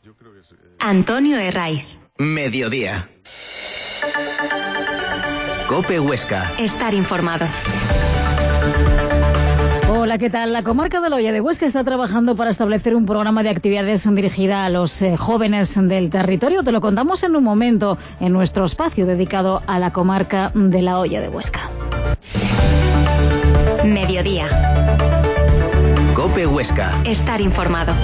Antonio Herraiz. Mediodía. COPE Huesca. Estar informado. Hola, ¿qué tal? La comarca de la Hoya de Huesca está trabajando para establecer un programa de actividades dirigida a los jóvenes del territorio. Te lo contamos en un momento en nuestro espacio dedicado a la comarca de la Hoya de Huesca. Mediodía. COPE Huesca. Estar informado.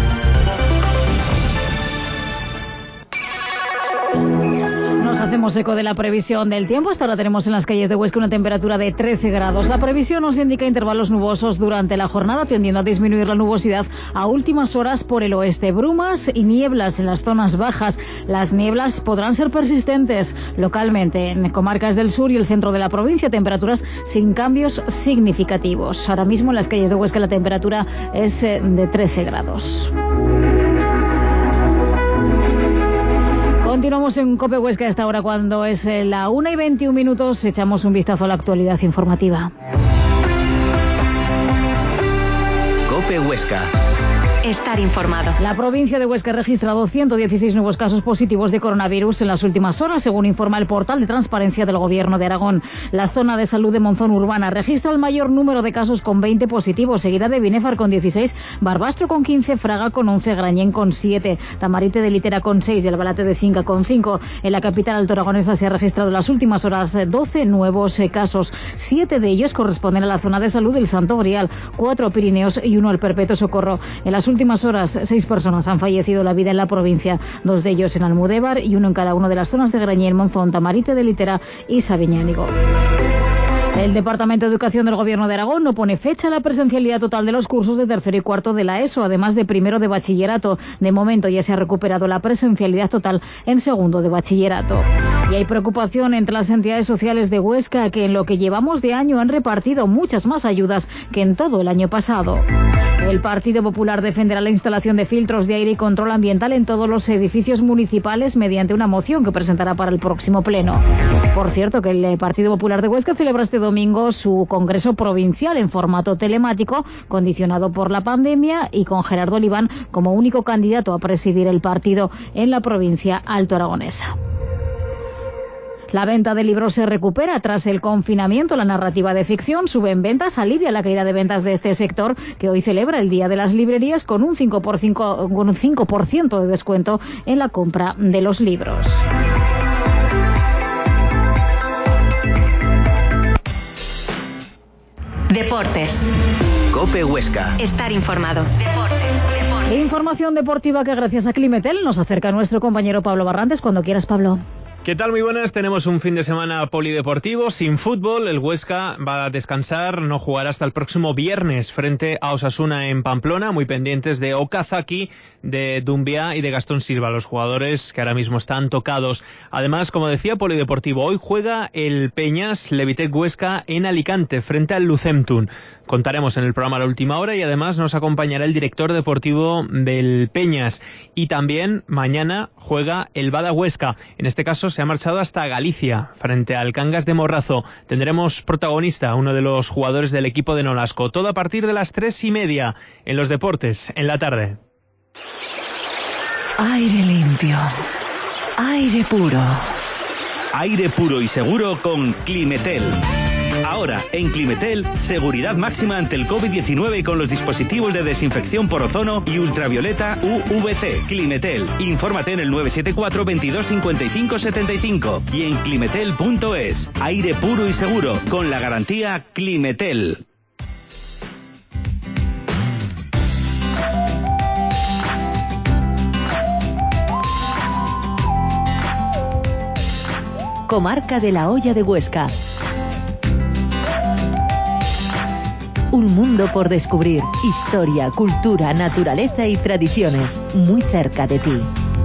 Hacemos eco de la previsión del tiempo. Hasta ahora tenemos en las calles de Huesca una temperatura de 13 grados. La previsión nos indica intervalos nubosos durante la jornada, tendiendo a disminuir la nubosidad a últimas horas por el oeste. Brumas y nieblas en las zonas bajas. Las nieblas podrán ser persistentes localmente en comarcas del sur y el centro de la provincia. Temperaturas sin cambios significativos. Ahora mismo en las calles de Huesca la temperatura es de 13 grados. Continuamos en COPE Huesca a esta hora cuando es la 1:21. Echamos un vistazo a la actualidad informativa. COPE Huesca. Estar informado. La provincia de Huesca ha registrado 116 nuevos casos positivos de coronavirus en las últimas horas, según informa el portal de transparencia del Gobierno de Aragón. La zona de salud de Monzón Urbana registra el mayor número de casos con 20 positivos, seguida de Binéfar con 16, Barbastro con 15, Fraga con 11, Grañén con 7, Tamarite de Litera con 6 y Albalate de Cinca con 5. En la capital altoaragonesa se ha registrado en las últimas horas 12 nuevos casos. 7 de ellos corresponden a la zona de salud del Santo Grial, 4 Pirineos y 1 al Perpetuo Socorro. En las últimas horas, 6 personas han fallecido la vida en la provincia, 2 de ellos en Almudévar y 1 en cada una de las zonas de Grañén, Monzón, Tamarite de Litera y Sabiñánigo. El Departamento de Educación del Gobierno de Aragón no pone fecha a la presencialidad total de los cursos de tercero y cuarto de la ESO, además de primero de bachillerato. De momento ya se ha recuperado la presencialidad total en segundo de bachillerato. Y hay preocupación entre las entidades sociales de Huesca, que en lo que llevamos de año han repartido muchas más ayudas que en todo el año pasado. El Partido Popular defenderá la instalación de filtros de aire y control ambiental en todos los edificios municipales mediante una moción que presentará para el próximo pleno. Por cierto, que el Partido Popular de Huesca celebra este domingo su congreso provincial en formato telemático, condicionado por la pandemia y con Gerardo Oliván como único candidato a presidir el partido en la provincia altoaragonesa. La venta de libros se recupera tras el confinamiento. La narrativa de ficción sube en ventas, alivia la caída de ventas de este sector, que hoy celebra el Día de las Librerías con un 5% de descuento en la compra de los libros. Deportes. COPE Huesca. Estar informado. Información deportiva que gracias a Climetel nos acerca a nuestro compañero Pablo Barrantes. Cuando quieras, Pablo. ¿Qué tal? Muy buenas. Tenemos un fin de semana polideportivo sin fútbol. El Huesca va a descansar, no jugará hasta el próximo viernes frente a Osasuna en Pamplona, muy pendientes de Okazaki, de Dumbia y de Gastón Silva, los jugadores que ahora mismo están tocados. Además, como decía, polideportivo, hoy juega el Peñas Levitec Huesca en Alicante frente al Lucentum. Contaremos en el programa La Última Hora y además nos acompañará el director deportivo del Peñas. Y también mañana juega el Bada Huesca. En este caso se ha marchado hasta Galicia frente al Cangas de Morrazo. Tendremos protagonista, uno de los jugadores del equipo de Nolasco. Todo a partir de las 3:30 en los deportes, en la tarde. Aire limpio. Aire puro. Aire puro y seguro con Climetel. Ahora, en Climetel, seguridad máxima ante el COVID-19 con los dispositivos de desinfección por ozono y ultravioleta UVC. Climetel. Infórmate en el 974 22 55 75 y en climetel.es. Aire puro y seguro con la garantía Climetel. Comarca de la Hoya de Huesca. Un mundo por descubrir. Historia, cultura, naturaleza y tradiciones. Muy cerca de ti.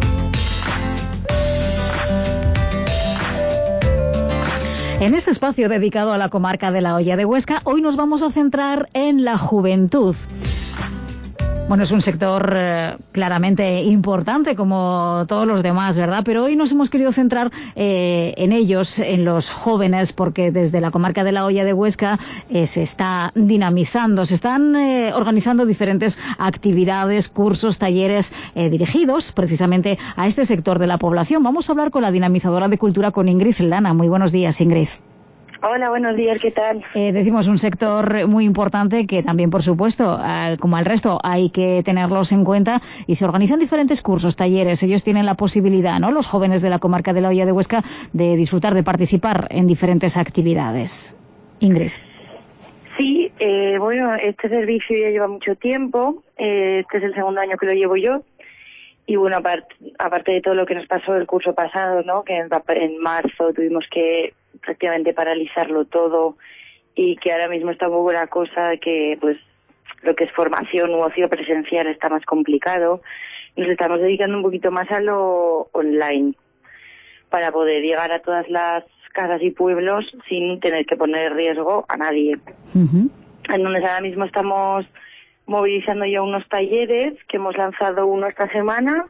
En este espacio dedicado a la comarca de la Hoya de Huesca, hoy nos vamos a centrar en la juventud. Bueno, es un sector claramente importante como todos los demás, ¿verdad? Pero hoy nos hemos querido centrar en ellos, en los jóvenes, porque desde la comarca de la Hoya de Huesca se está dinamizando, se están organizando diferentes actividades, cursos, talleres dirigidos precisamente a este sector de la población. Vamos a hablar con la dinamizadora de cultura, con Ingrid Lana. Muy buenos días, Ingrid. Hola, buenos días, ¿qué tal? Decimos un sector muy importante que también, por supuesto, como al resto, hay que tenerlos en cuenta y se organizan diferentes cursos, talleres. Ellos tienen la posibilidad, ¿no?, los jóvenes de la comarca de la Hoya de Huesca, de disfrutar, de participar en diferentes actividades. Ingrid. Sí, bueno, este servicio ya lleva mucho tiempo, este es el segundo año que lo llevo yo. Y bueno, aparte de todo lo que nos pasó el curso pasado, ¿no?, que en marzo tuvimos que prácticamente paralizarlo todo y que ahora mismo está muy buena cosa, que pues lo que es formación u ocio presencial está más complicado. Nos estamos dedicando un poquito más a lo online para poder llegar a todas las casas y pueblos sin tener que poner en riesgo a nadie. Entonces ahora mismo estamos movilizando ya unos talleres que hemos lanzado uno esta semana,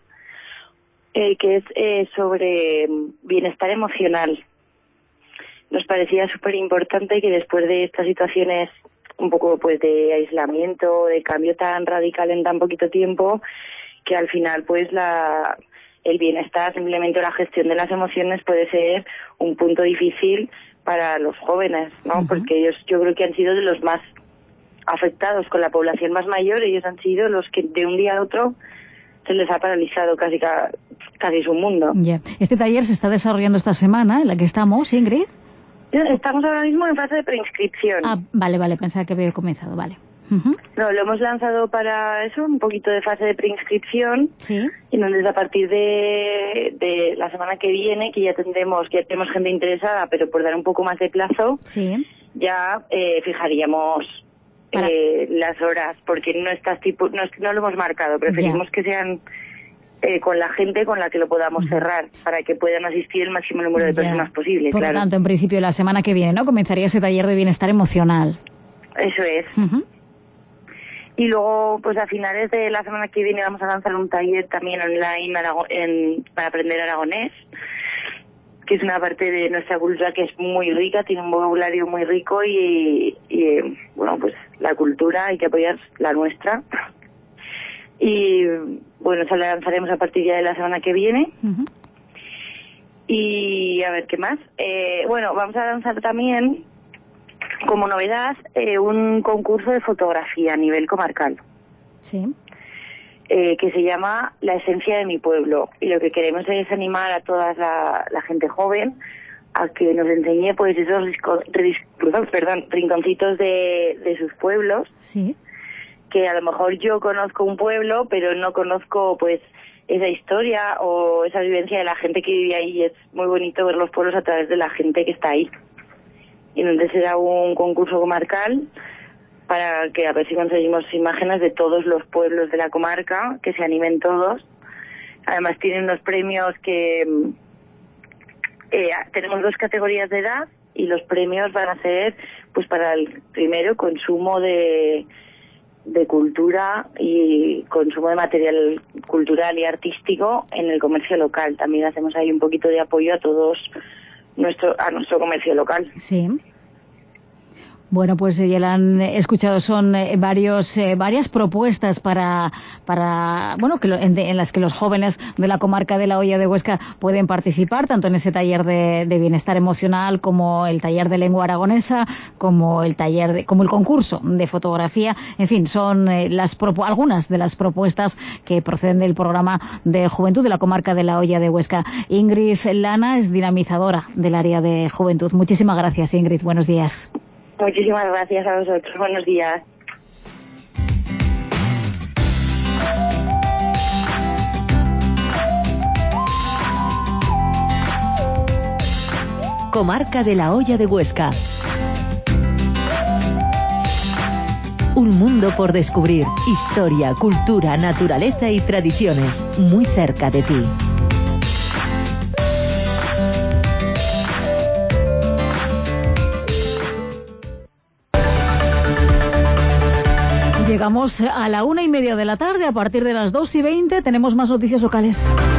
que es sobre bienestar emocional. Nos parecía súper importante que después de estas situaciones un poco pues de aislamiento, de cambio tan radical en tan poquito tiempo, que al final pues el bienestar, simplemente la gestión de las emociones puede ser un punto difícil para los jóvenes, ¿no? Porque ellos, yo creo que han sido de los más afectados, con la población más mayor. Ellos han sido los que de un día a otro se les ha paralizado casi su mundo. Yeah. Este taller se está desarrollando esta semana, en la que estamos, Ingrid. Estamos ahora mismo en fase de preinscripción. Ah, vale, pensaba que había comenzado, vale. No, lo hemos lanzado para eso, un poquito de fase de preinscripción. Sí. Y entonces a partir de la semana que viene, que ya tenemos gente interesada, pero por dar un poco más de plazo, sí, ya fijaríamos las horas, porque no lo hemos marcado, preferimos que sean con la gente con la que lo podamos cerrar, para que puedan asistir el máximo número de personas posible. Por lo tanto, en principio, la semana que viene, ¿no?, comenzaría ese taller de bienestar emocional. Eso es. Y luego, pues a finales de la semana que viene vamos a lanzar un taller también online para aprender aragonés, que es una parte de nuestra cultura que es muy rica, tiene un vocabulario muy rico y bueno, pues la cultura hay que apoyar la nuestra. Y bueno, eso lo lanzaremos a partir ya de la semana que viene. Y a ver, ¿qué más? Bueno, vamos a lanzar también, como novedad, un concurso de fotografía a nivel comarcal. Sí. Que se llama La esencia de mi pueblo. Y lo que queremos es animar a toda la gente joven a que nos enseñe pues esos rinconcitos de sus pueblos. Sí. Que a lo mejor yo conozco un pueblo, pero no conozco pues esa historia o esa vivencia de la gente que vive ahí. Y es muy bonito ver los pueblos a través de la gente que está ahí. Y entonces será un concurso comarcal para que a ver si conseguimos imágenes de todos los pueblos de la comarca, que se animen todos. Además tienen unos premios que tenemos 2 categorías de edad, y los premios van a ser pues para el primero consumo de cultura y consumo de material cultural y artístico en el comercio local. También hacemos ahí un poquito de apoyo a nuestro comercio local. Sí. Bueno, pues ya la han escuchado, son varias propuestas para bueno, en las que los jóvenes de la comarca de la Hoya de Huesca pueden participar, tanto en ese taller de bienestar emocional, como el taller de lengua aragonesa, como el concurso de fotografía. En fin, son algunas de las propuestas que proceden del programa de juventud de la comarca de la Hoya de Huesca. Ingrid Lana es dinamizadora del área de juventud. Muchísimas gracias, Ingrid. Buenos días. Muchísimas gracias a vosotros. Buenos días. Comarca de la Hoya de Huesca. Un mundo por descubrir. Historia, cultura, naturaleza y tradiciones. Muy cerca de ti. Llegamos a la 1:30 de la tarde. A partir de las 2:20 tenemos más noticias locales.